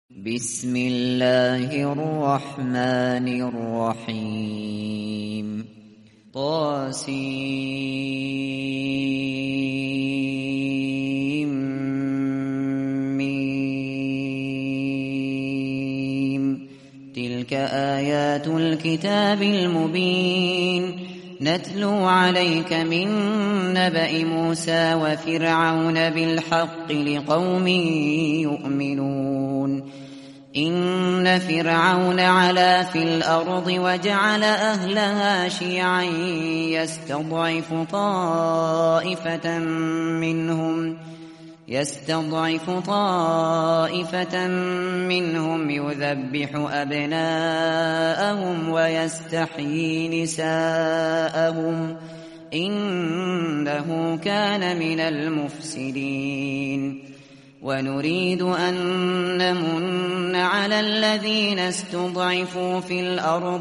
بسم الله الرحمن الرحيم طاسيم تلك آيات الكتاب المبين نتلو عليك من نبأ موسى وفرعون بالحق لقوم يؤمنون إن فرعون علا في الأرض وجعل أهلها شيعا يستضعف طائفة منهم يذبح أبناءهم ويستحيي نساءهم إنه كان من المفسدين ونريد أن نمن على الذين استضعفوا في الأرض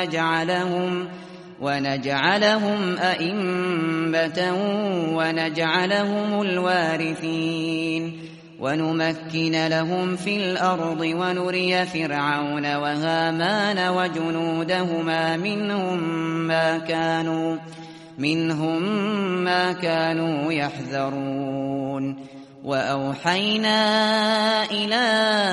ونجعلهم أئمة ونجعلهم الوارثين ونمكن لهم في الأرض ونري فرعون وهامان وجنودهما منهم ما كانوا يحذرون وأوحينا إلى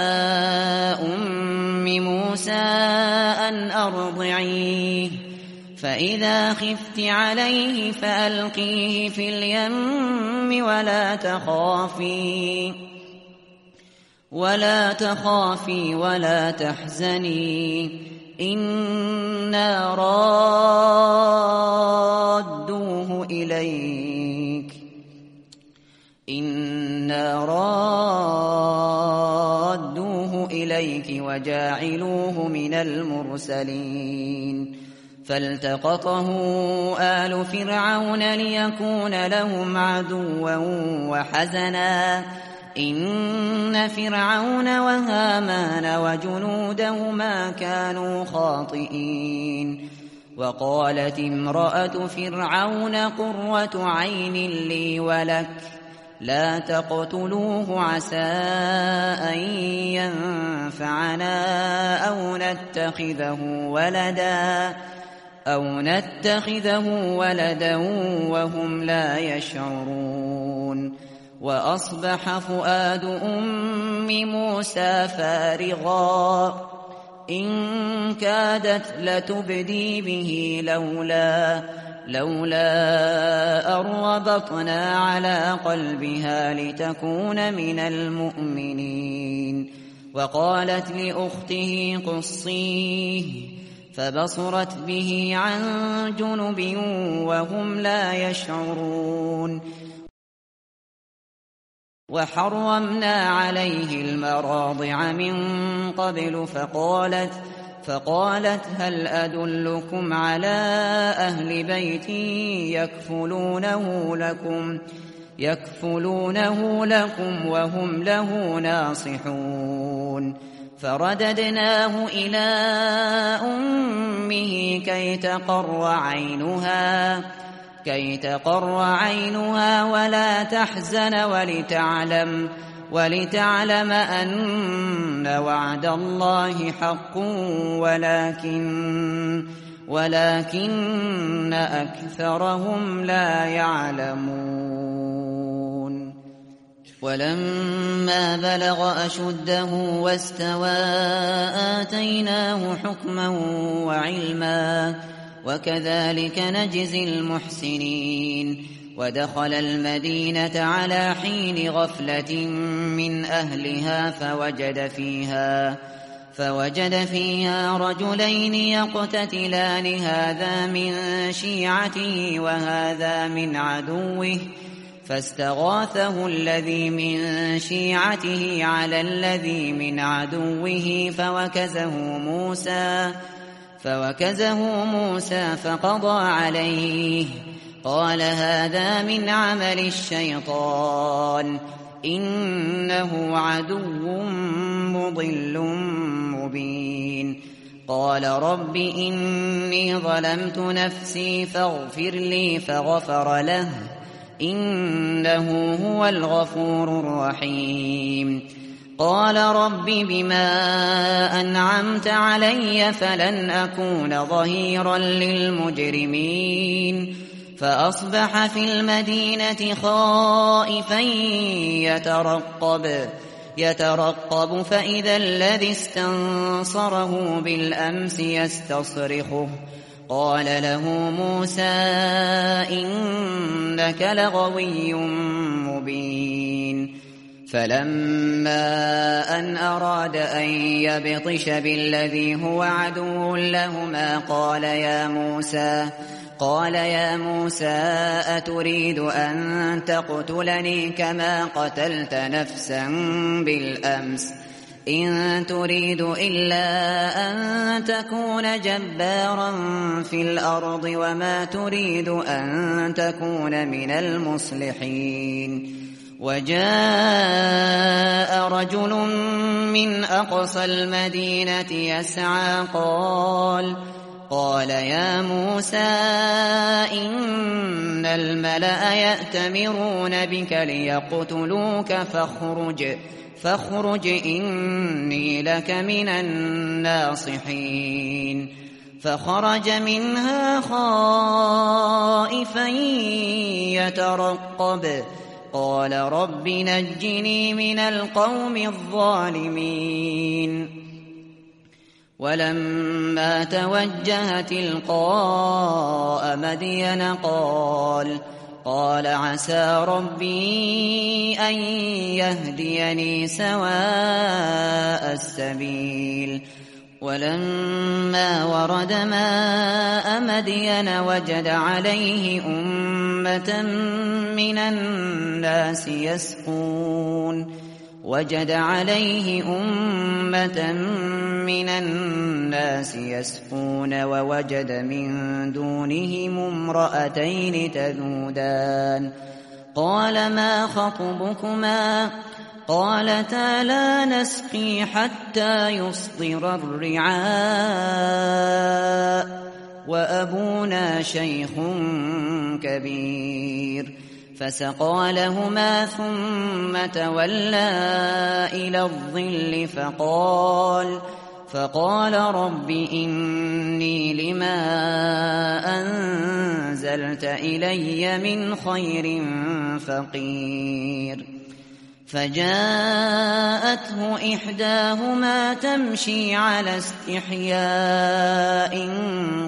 أم موسى أن أرضعيه فإذا خفت عليه فألقيه في اليم ولا تخافي ولا تحزني إنا رادوه إليك وجاعلوه من المرسلين فالتقطه آل فرعون ليكون لهم عدوا وحزنا إن فرعون وهامان وجنودهما كانوا خاطئين وقالت امرأة فرعون قرة عين لي ولك لا تقتلوه عسى أن ينفعنا أو نتخذه ولدا وهم لا يشعرون وأصبح فؤاد أم موسى فارغا إن كادت لتبدي به لولا أربطنا على قلبها لتكون من المؤمنين وقالت لأخته قصيه فبصرت به عن جنب وهم لا يشعرون وحرمنا عليه المراضع من قبل فقالت هل أدلكم على أهل بيت يكفلونه لكم وهم له ناصحون فرددناه إلى أمه كي تقر عينها ولا تحزن ولتعلم أن وعد الله حق ولكن أكثرهم لا يعلمون ولما بلغ أشده واستوى آتيناه حكما وعلما وكذلك نجزي المحسنين ودخل المدينة على حين غفلة من أهلها فوجد فيها رجلين يقتتلان هذا من شيعته وهذا من عدوه فاستغاثه الذي من شيعته على الذي من عدوه فوكزه موسى فقضى عليه قال هذا من عمل الشيطان إنه عدو مضل مبين قال رب إني ظلمت نفسي فاغفر لي فغفر له إنه هو الغفور الرحيم قال رب بما أنعمت علي فلن أكون ظهيرا للمجرمين فأصبح في المدينة خائفا يترقب فإذا الذي استنصره بالأمس يستصرخه قال له موسى إنك لغوي مبين فلما أن أراد أن يبطش بالذي هو عدو لهما قال يا موسى أتريد أن تقتلني كما قتلت نفسا بالأمس إن تريد إلا أن تكون جبارا في الأرض وما تريد أن تكون من المصلحين وجاء رجل من أقصى المدينة يسعى قال يا موسى إن الملأ يأتمرون بك ليقتلوك فاخرج إني لك من الناصحين فخرج منها خائفا يترقب قال رب نجني من القوم الظالمين ولما توجه تلقاء مدين قال عسى ربي أن يهديني سواء السبيل ولما ورد ماء مدين وجد عليه أمة من الناس يسقون ووجد من دونهم امرأتين تذودان قال ما خطبكما قالتا لا نسقي حتى يصدر الرعاء وأبونا شيخ كبير فسقى لهما ثم تولى إلى الظل فقال رب إني لما أنزلت إلي من خير فقير فجاءته إحداهما تمشي على استحياء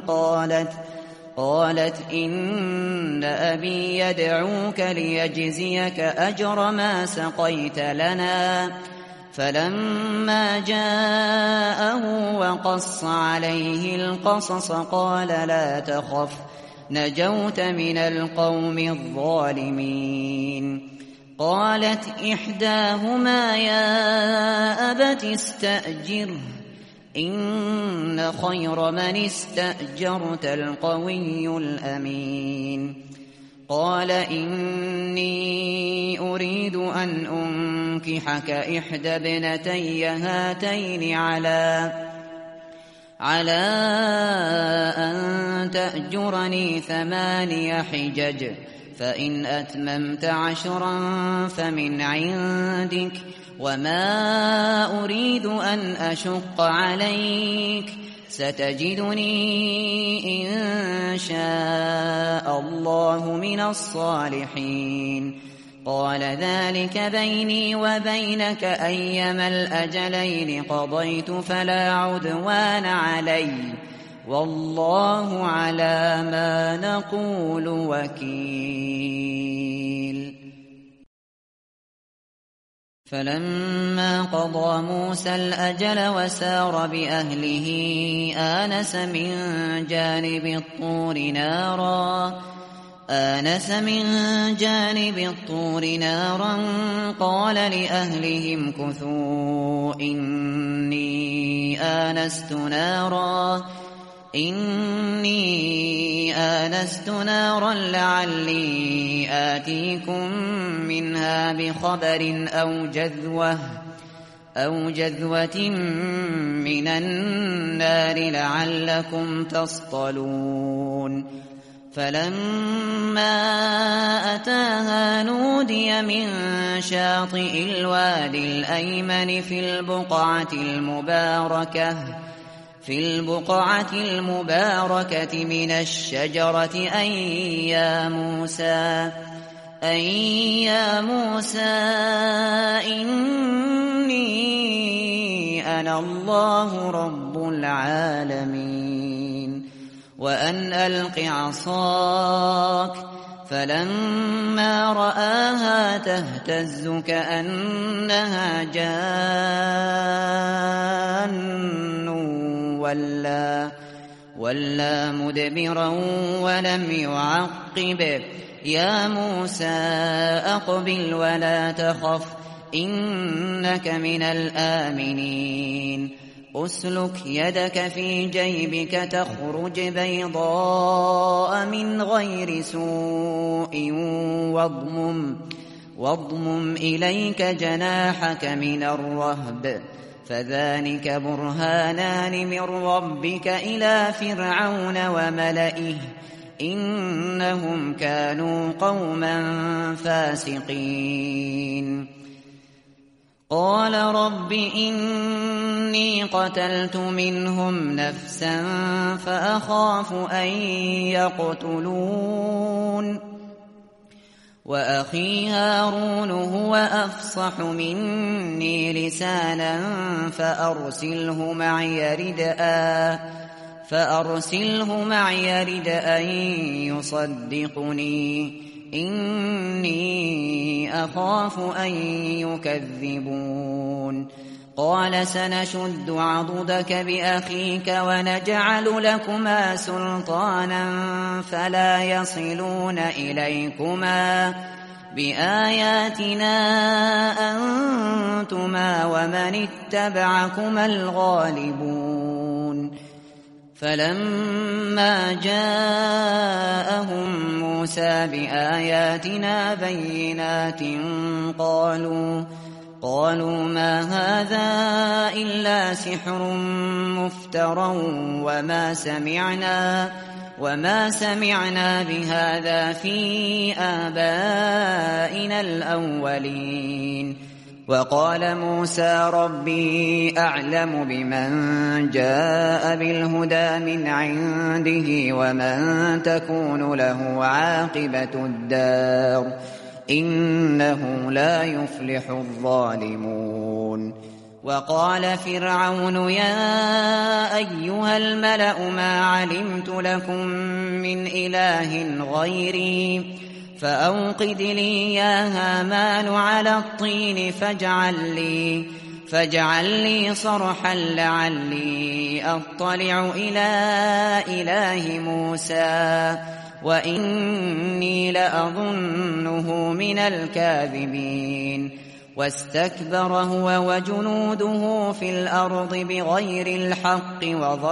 قالت إن أبي يدعوك ليجزيك أجر ما سقيت لنا فلما جاءه وقص عليه القصص قال لا تخف نجوت من القوم الظالمين قالت إحداهما يا أبت استأجره إن خير من استأجرت القوي الأمين قال إني أريد أن أنكحك إحدى ابنتي هاتين على أن تأجرني 8 حجج فإن أتممت 10 فمن عندك وما أريد أن أشق عليك ستجدني إن شاء الله من الصالحين قال ذلك بيني وبينك أيما الأجلين قضيت فلا عدوان علي والله على ما نقول وكيل فلما قضى موسى الأجل وسار بأهله آنس من جانب الطور نارا قال لأهلهم كثوا إني آنست نارا لعلي آتيكم منها بخبر أو جذوة من النار لعلكم تصطلون فلما أتاها نودي من شاطئ الوادي الأيمن في البقعة المباركة من الشجرة أن يا موسى إني أنا الله رب العالمين وأن ألق عصاك فلما رآها تهتز كأنها جان ولا مدبرا ولم يعقب يا موسى أقبل ولا تخف إنك من الآمنين أسلك يدك في جيبك تخرج بيضاء من غير سوء واضمم إليك جناحك من الرهب فذلك برهانان من ربك إلى فرعون وملئه إنهم كانوا قوما فاسقين قال رب إني قتلت منهم نفسا فأخاف أن يقتلون وأخي هارون هو أفصح مني لسانا فأرسله معي يرد أن يصدقني إني أخاف أن يكذبون قال سنشد عضدك بأخيك ونجعل لكما سلطانا فلا يصلون إليكما بآياتنا أنتما ومن اتبعكما الغالبون فلما جاءهم موسى بآياتنا بينات قالوا ما هذا إلا سحر مفترى وما سمعنا بهذا في آبائنا الأولين وقال موسى ربي أعلم بمن جاء بالهدى من عنده ومن تكون له عاقبة الدار إنه لا يفلح الظالمون وقال فرعون يا أيها الملأ ما علمت لكم من إله غيري فأوقد لي يا هامان على الطين فاجعل لي صرحا لعلي أطلع إلى إله موسى وإني لأظنه من الكاذبين واستكبر هو وجنوده في الأرض بغير الحق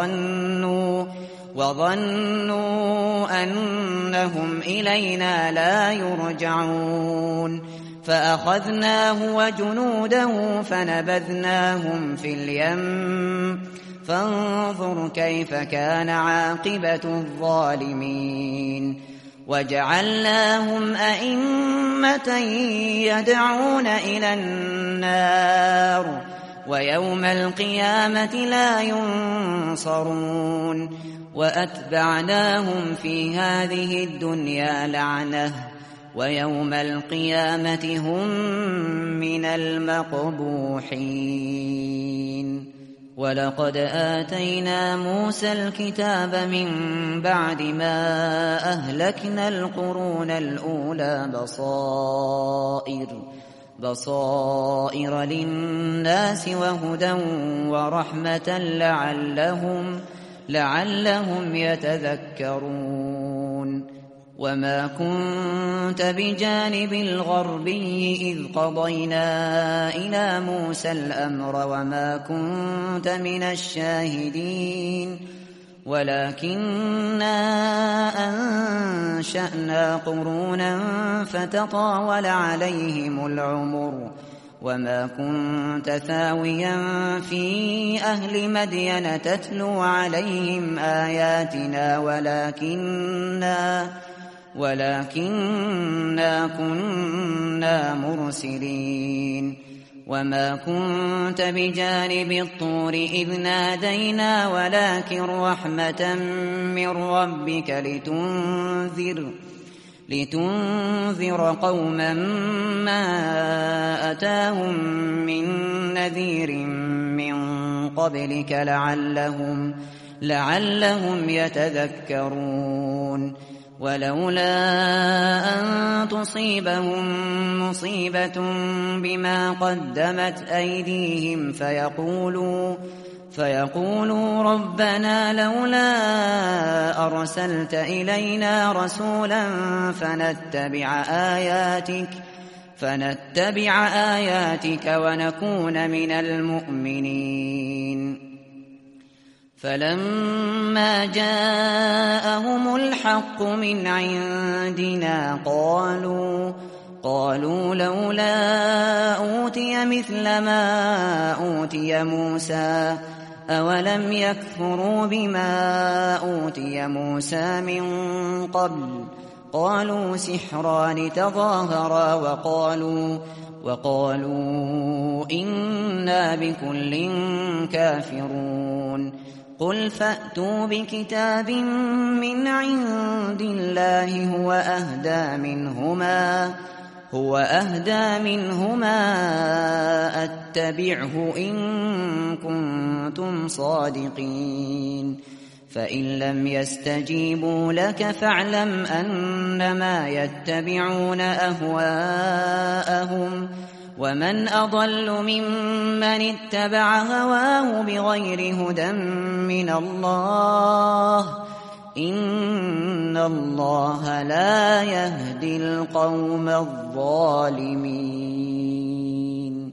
وظنوا أنهم إلينا لا يرجعون فأخذناه وجنوده فنبذناهم في اليم فانظر كيف كان عاقبة الظالمين وجعلناهم أئمة يدعون إلى النار ويوم القيامة لا ينصرون وأتبعناهم في هذه الدنيا لعنة ويوم القيامة هم من المقبوحين ولقد آتينا موسى الكتاب من بعد ما أهلكنا القرون الأولى بصائر للناس وهدى ورحمة لعلهم يتذكرون وما كنت بجانب الغربي إذ قضينا إلى موسى الأمر وما كنت من الشاهدين ولكننا أنشأنا قرونا فتطاول عليهم العمر وما كنت ثاويا في أهل مدين تتلو عليهم آياتنا ولكننا كنا مرسلين. وما كنت بجانب الطور إذ نادينا ولكن رحمة من ربك لتنذر قوما ما أتاهم من نذير من قبلك لعلهم يتذكرون. ولولا أن تصيبهم مصيبة بما قدمت أيديهم فيقولوا ربنا لولا أرسلت إلينا رسولا فنتبع آياتك ونكون من المؤمنين. فلما جاءهم الحق من عندنا قالوا لولا أوتي مثل ما أوتي موسى أولم يكفروا بما أوتي موسى من قبل. قالوا سحران تظاهرا وقالوا إنا بكل كافرون. قل فأتوا بكتاب من عند الله هو أهدى منهما أتبعه إن كنتم صادقين. فإن لم يستجيبوا لك فاعلم أنما يتبعون أهواءهم ومن أضل ممن اتبع هواه بغير هدى من الله إن الله لا يهدي القوم الظالمين.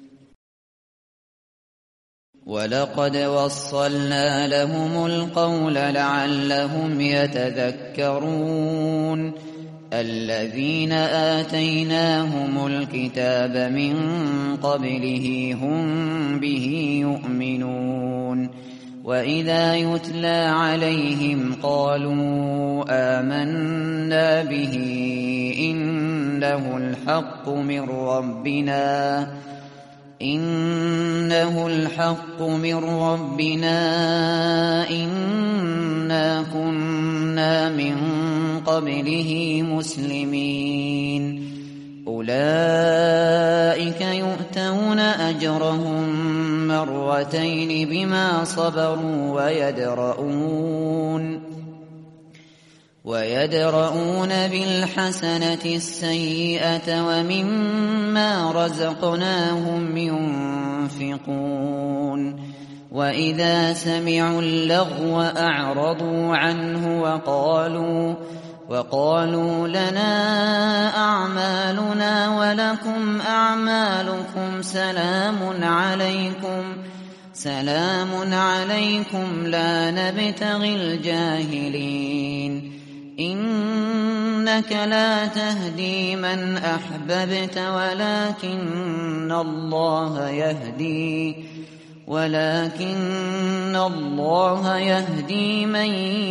ولقد وصلنا لهم القول لعلهم يتذكرون. الذين آتيناهم الكتاب من قبله هم به يؤمنون. وإذا يتلى عليهم قالوا آمنا به إنه الحق من ربنا إنا كنا من قبله مسلمين. أولئك يؤتون أجرهم مرتين بما صبروا ويدرؤون بالحسنة السيئة ومما رزقناهم ينفقون. وإذا سمعوا اللغو أعرضوا عنه وقالوا لنا أعمالنا ولكم أعمالكم سلام عليكم لا نبتغي الجاهلين. إنك لا تهدي من أحببت ولكن الله يهدي من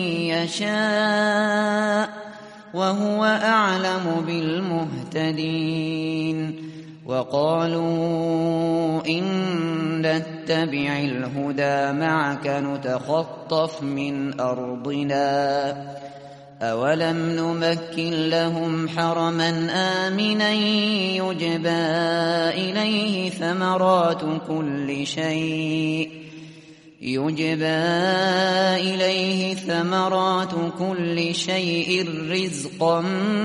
يشاء وهو أعلم بالمهتدين. وقالوا إن نتبع الهدى معك نتخطف من أرضنا أولم نمكن لهم حرما آمنا يجبى إليه ثمرات كل شيء رزقا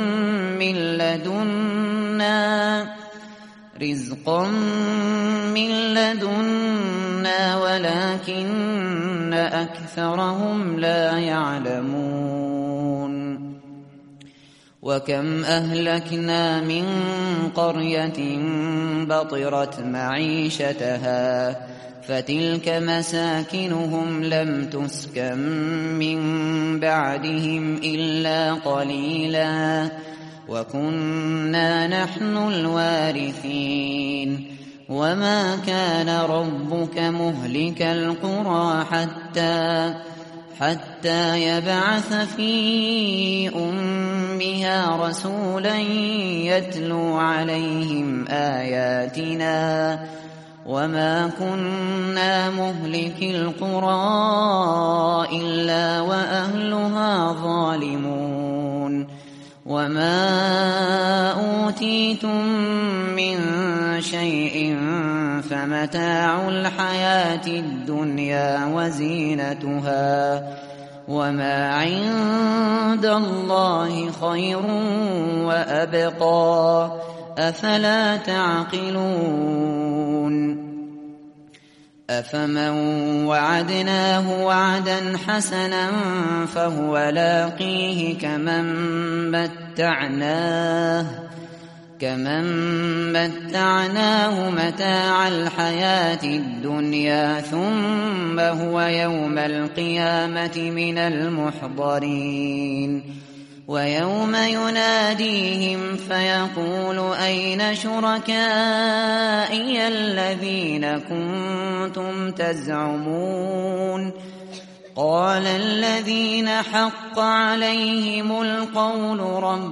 من لدنا ولكن أكثرهم لا يعلمون. وكم أهلكنا من قرية بطرت معيشتها فتلك مساكنهم لم تسكن من بعدهم إلا قليلا وكنا نحن الوارثين. وما كان ربك مهلك القرى حتى يبعث في أمها رسولا يتلو عليهم آياتنا وما كنا مهلك القرى إلا وأهلها ظالمون وما أوتيتم من شيء فمتاع الحياة الدنيا وزينتها وما عند الله خير وأبقى أفلا تعقلون أفمن وعدناه وعدا حسنا فهو لاقيه كمن متعناه متاع الحياة الدنيا ثم هو يوم القيامة من المحضرين ويوم يناديهم فيقول أين شركائي الذين كنتم تزعمون قال الذين حق عليهم القول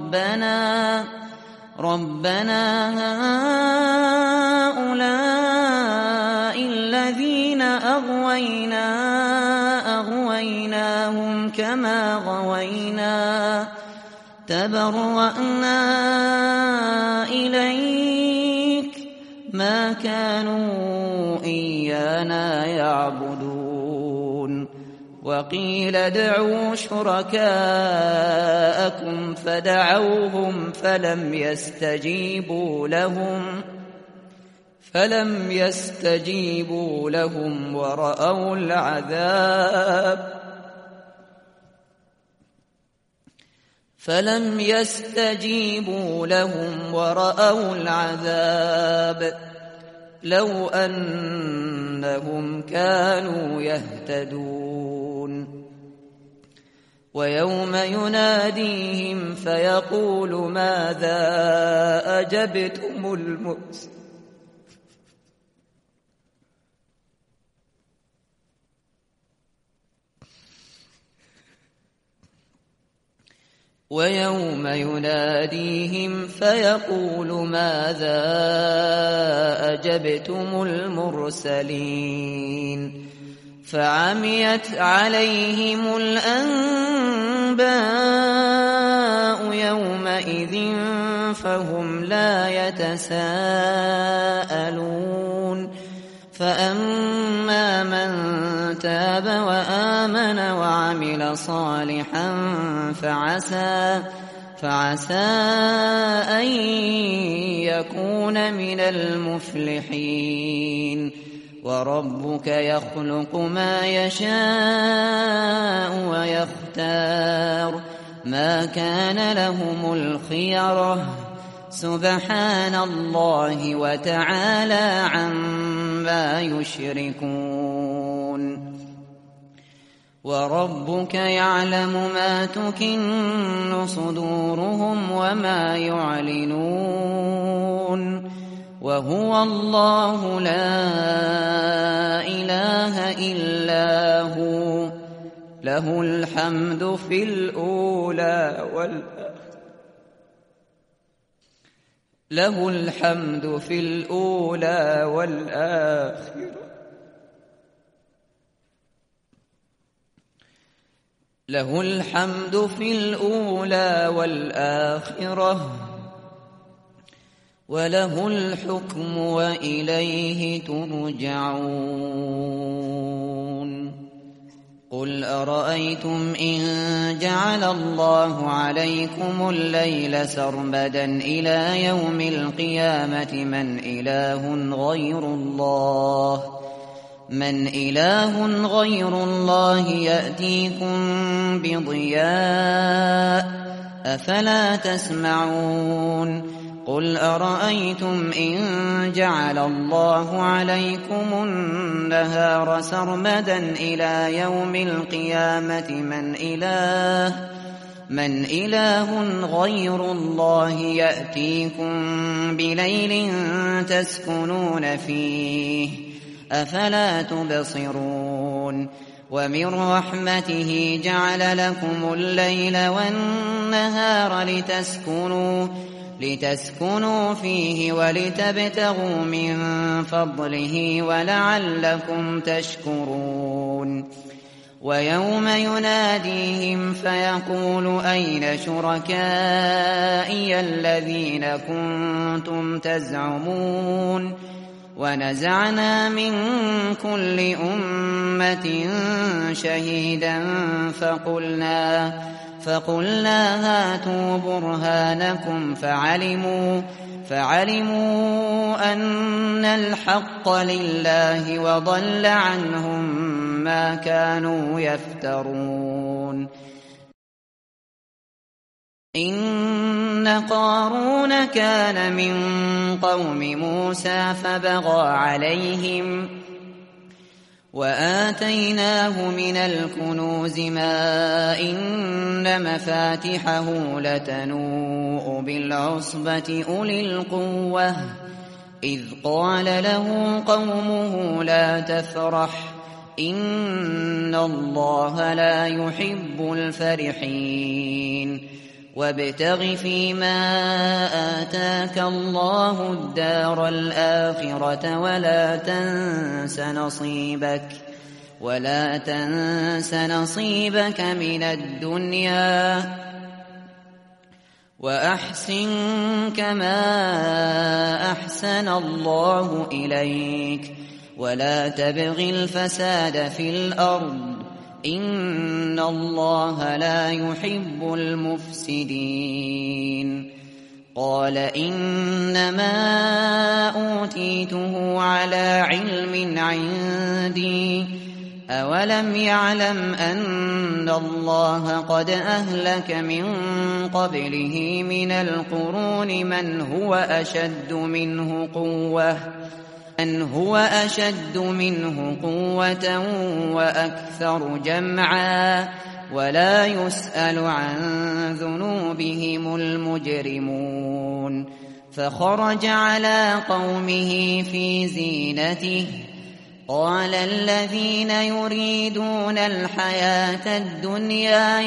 ربنا هؤلاء الذين أغويناهم كما غوينا تبرأنا إليك ما كانوا إيانا يعبدون وقيل ادعوا شركاءكم فدعوهم فلم يستجيبوا لهم ورأوا العذاب لو أنهم كانوا يهتدون ويوم يناديهم فيقول ماذا أجبتم المرسلين ويوم يناديهم فيقول ماذا أجبتم المرسلين فعميت عليهم الأنباء يومئذ فهم لا يتساءلون فأما من تاب وآمن وعمل صالحا فعسى أن يكون من المفلحين وربك يخلق ما يشاء ويختار ما كان لهم الخيرة سبحان الله وتعالى عما يشركون وربك يعلم ما تكن صدورهم وما يعلنون وهو الله لا إله إلا هو له الحمد في الأولى والآخرة له الحمد في الأولى والآخرة وله الحكم وإليه ترجعون قل أرأيتم إن جعل الله عليكم الليل سرمدا إلى يوم القيامة من إله غير الله يأتيكم بضياء أفلا تسمعون قل أرأيتم إن جعل الله عليكم النهار سرمدا إلى يوم القيامة من إله غير الله يأتيكم بليل تسكنون فيه أفلا تبصرون ومن رحمته جعل لكم الليل والنهار لتسكنوا فيه ولتبتغوا من فضله ولعلكم تشكرون ويوم يناديهم فيقول أين شركائي الذين كنتم تزعمون ونزعنا من كل أمة شهيدا فقلنا هاتوا برهانكم فعلموا أن الحق لله وضل عنهم ما كانوا يفترون إن قارون كان من قوم موسى فبغى عليهم وآتيناه من الكنوز ما إن مفاتحه لتنوء بالعصبة أولي القوة إذ قال له قومه لا تفرح إن الله لا يحب الفرحين وابتغ فيما آتاك الله الدار الآخرة ولا تنس نصيبك من الدنيا وأحسن كما أحسن الله إليك ولا تبغ الفساد في الأرض إن الله لا يحب المفسدين قال إنما أوتيته على علم عندي أولم يعلم أن الله قد أهلك من قبله من القرون من هو أشد منه قوة وأكثر جمعا ولا يسأل عن ذنوبهم المجرمون فخرج على قومه في زينته قال الذين يريدون الحياة الدنيا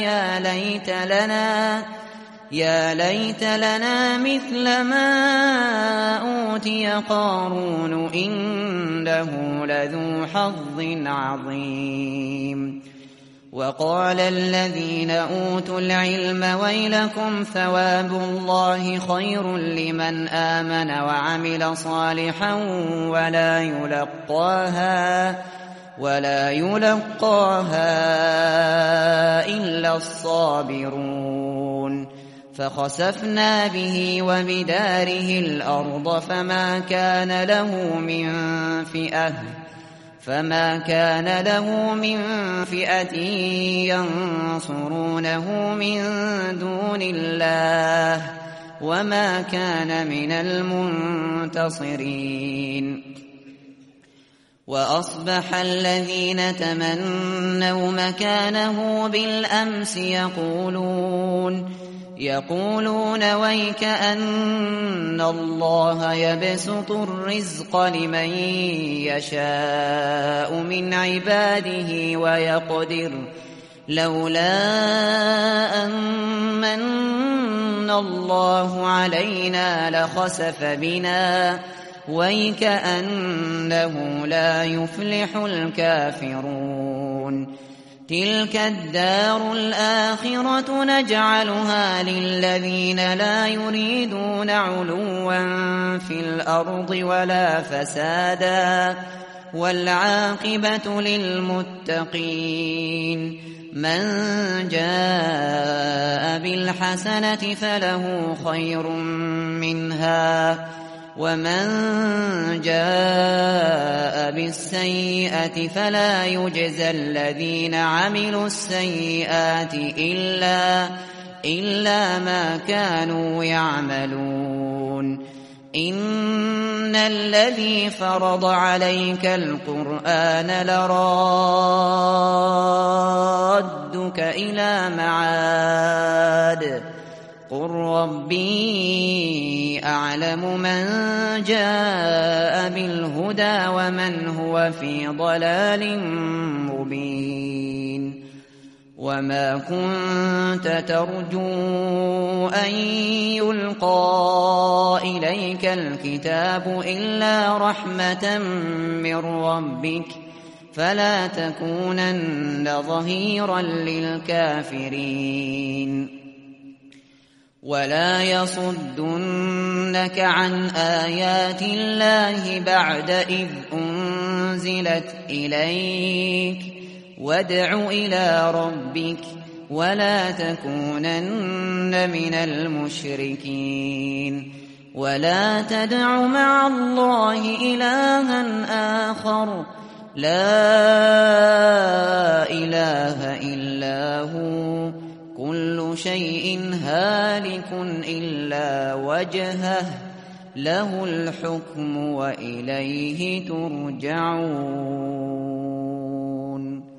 يا ليت لنا مثل ما أوتي قارون إنه لذو حظ عظيم وقال الذين أوتوا العلم ويلكم ثواب الله خير لمن آمن وعمل صالحا ولا يلقاها إلا الصابرون فخسفنا به وبداره الأرض فما كان له من فئة ينصرونه من دون الله وما كان من المنتصرين وأصبح الذين تمنوا مكانه بالأمس يقولون ويك أن الله يبسط الرزق لمن يشاء من عباده ويقدر لولا أن من الله علينا لخسف بنا ويك أنه لا يفلح الكافرون تلك الدار الآخرة نجعلها للذين لا يريدون علوا في الأرض ولا فسادا والعاقبة للمتقين من جاء بالحسنة فله خير منها ومن جاء بالسيئة فلا يجزى الذين عملوا السيئات إلا ما كانوا يعملون إن الذي فرض عليك القرآن لرادك إلى معاد قل ربي أعلم من جاء بالهدى ومن هو في ضلال مبين وما كنت ترجو أن يلقى إليك الكتاب إلا رحمة من ربك فلا تكونن ظهيرا للكافرين ولا يصدنك عن آيات الله بعد إذ أنزلت إليك وادع إلى ربك ولا تكونن من المشركين ولا تدع مع الله إلها آخر لا إله إلا هو كل شيء هالك إلا وجهه له الحكم وإليه ترجعون